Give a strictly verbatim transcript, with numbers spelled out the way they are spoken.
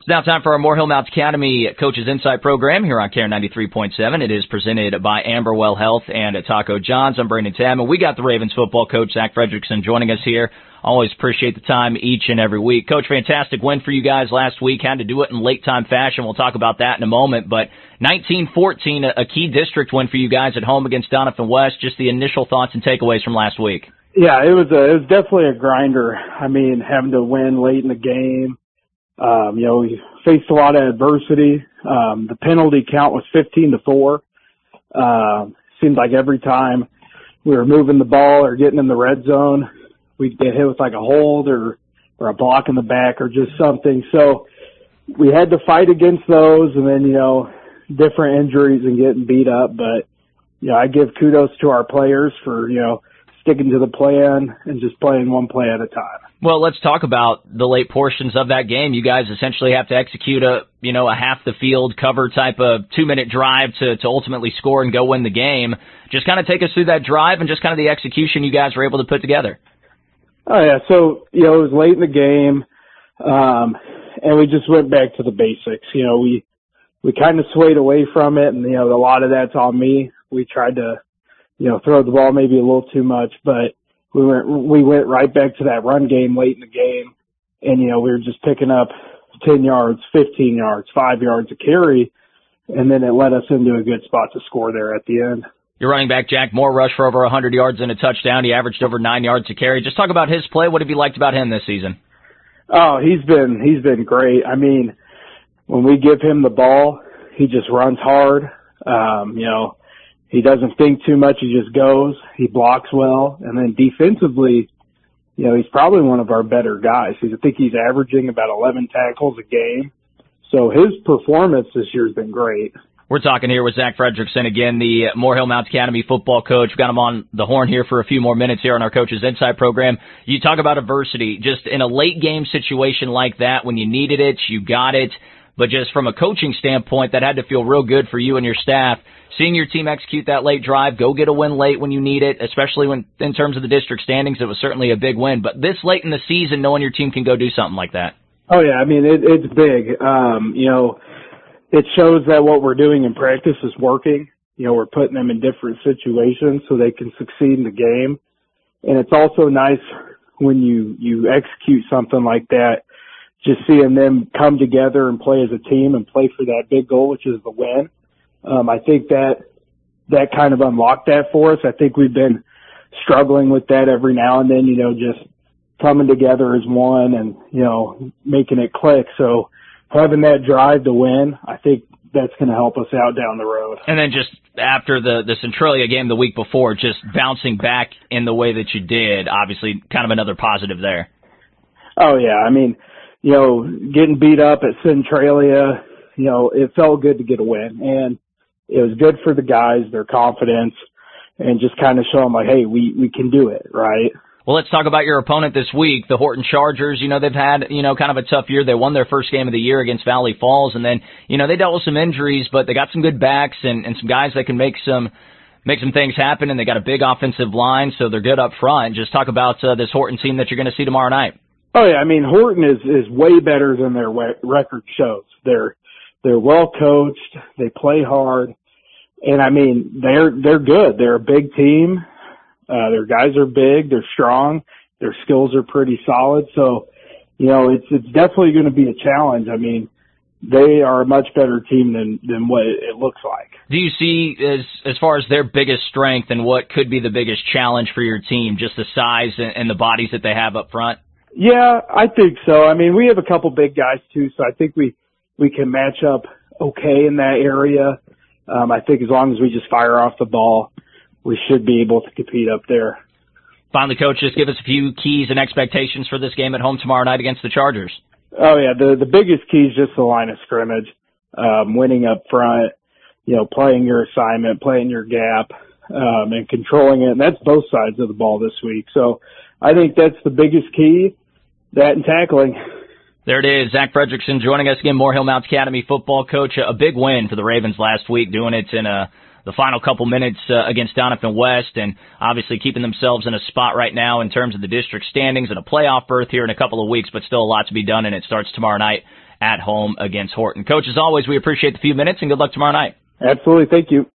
It's now time for our Moore Hill Mounts Academy Coaches Insight program here on K R ninety-three point seven. It is presented by Amberwell Health and Taco John's. I'm Brandon Tam, and we got the Ravens football coach, Zach Fredrickson, joining us here. Always appreciate the time each and every week. Coach, fantastic win for you guys last week. Had to do it in late-time fashion. We'll talk about that in a moment. But nineteen fourteen, a key district win for you guys at home against Doniphan West. Just the initial thoughts and takeaways from last week. Yeah, it was a, it was definitely a grinder. I mean, having to win late in the game. Um, you know, we faced a lot of adversity. Um, the penalty count was fifteen to four. Uh, seemed like every time we were moving the ball or getting in the red zone, we'd get hit with like a hold or, or a block in the back or just something. So we had to fight against those, and then, you know, different injuries and getting beat up. But, you know, I give kudos to our players for, you know, sticking to the plan and just playing one play at a time. Well, let's talk about the late portions of that game. You guys essentially have to execute a, you know, a half the field cover type of two minute drive to, to ultimately score and go win the game. Just kind of take us through that drive and just kind of the execution you guys were able to put together. Oh yeah. So, you know, it was late in the game. Um, and we just went back to the basics. You know, we, we kind of swayed away from it, and, you know, a lot of that's on me. We tried to, you know, throw the ball maybe a little too much, but we went, we went right back to that run game late in the game. And, you know, we were just picking up ten yards, fifteen yards, five yards a carry. And then it led us into a good spot to score there at the end. Your running back, Jack Moore, rushed for over one hundred yards and a touchdown. He averaged over nine yards a carry. Just talk about his play. What have you liked about him this season? Oh, he's been, he's been great. I mean, when we give him the ball, he just runs hard. Um, you know, he doesn't think too much. He just goes. He blocks well. And then defensively, you know, he's probably one of our better guys. I think he's averaging about eleven tackles a game. So his performance this year has been great. We're talking here with Zach Fredrickson, again, the Moore Hill Mounts Academy football coach. We've got him on the horn here for a few more minutes here on our Coaches Insight program. You talk about adversity. Just in a late game situation like that, when you needed it, you got it. But just from a coaching standpoint, that had to feel real good for you and your staff. Seeing your team execute that late drive, go get a win late when you need it, especially when in terms of the district standings, it was certainly a big win. But this late in the season, knowing your team can go do something like that. Oh, yeah. I mean, it, it's big. Um, you know, it shows that what we're doing in practice is working. You know, we're putting them in different situations so they can succeed in the game. And it's also nice when you, you execute something like that, just seeing them come together and play as a team and play for that big goal, which is the win. Um, I think that that kind of unlocked that for us. I think we've been struggling with that every now and then, you know, just coming together as one and, you know, making it click. So having that drive to win, I think that's going to help us out down the road. And then just after the, the Centralia game the week before, just bouncing back in the way that you did, obviously kind of another positive there. Oh, yeah. I mean, you know, getting beat up at Centralia, you know, it felt good to get a win. And it was good for the guys, their confidence, and just kind of show them like, hey, we, we can do it, right? Well, let's talk about your opponent this week, the Horton Chargers. You know, they've had, you know, kind of a tough year. They won their first game of the year against Valley Falls, and then, you know, they dealt with some injuries, but they got some good backs and, and some guys that can make some make some things happen, and they got a big offensive line, so they're good up front. Just talk about uh, this Horton team that you're going to see tomorrow night. Oh, yeah. I mean, Horton is, is way better than their record shows. They're they're well coached. They play hard. And, I mean, they're they're good. They're a big team. Uh, their guys are big. They're strong. Their skills are pretty solid. So, you know, it's it's definitely going to be a challenge. I mean, they are a much better team than, than what it looks like. Do you see, as as far as their biggest strength and what could be the biggest challenge for your team, just the size and, and the bodies that they have up front? Yeah, I think so. I mean, we have a couple big guys, too, so I think we, we can match up okay in that area. Um, I think as long as we just fire off the ball, we should be able to compete up there. Finally, Coach, just give us a few keys and expectations for this game at home tomorrow night against the Chargers. Oh, yeah, the the biggest key is just the line of scrimmage, um, winning up front, you know, playing your assignment, playing your gap, um, and controlling it. And that's both sides of the ball this week. So I think that's the biggest key, that and tackling. There it is, Zach Fredrickson joining us again, Moore Hill Mounts Academy football coach. A big win for the Ravens last week, doing it in a, the final couple minutes uh, against Doniphan West, and obviously keeping themselves in a spot right now in terms of the district standings and a playoff berth here in a couple of weeks, but still a lot to be done, and it starts tomorrow night at home against Horton. Coach, as always, we appreciate the few minutes and good luck tomorrow night. Absolutely. Thank you.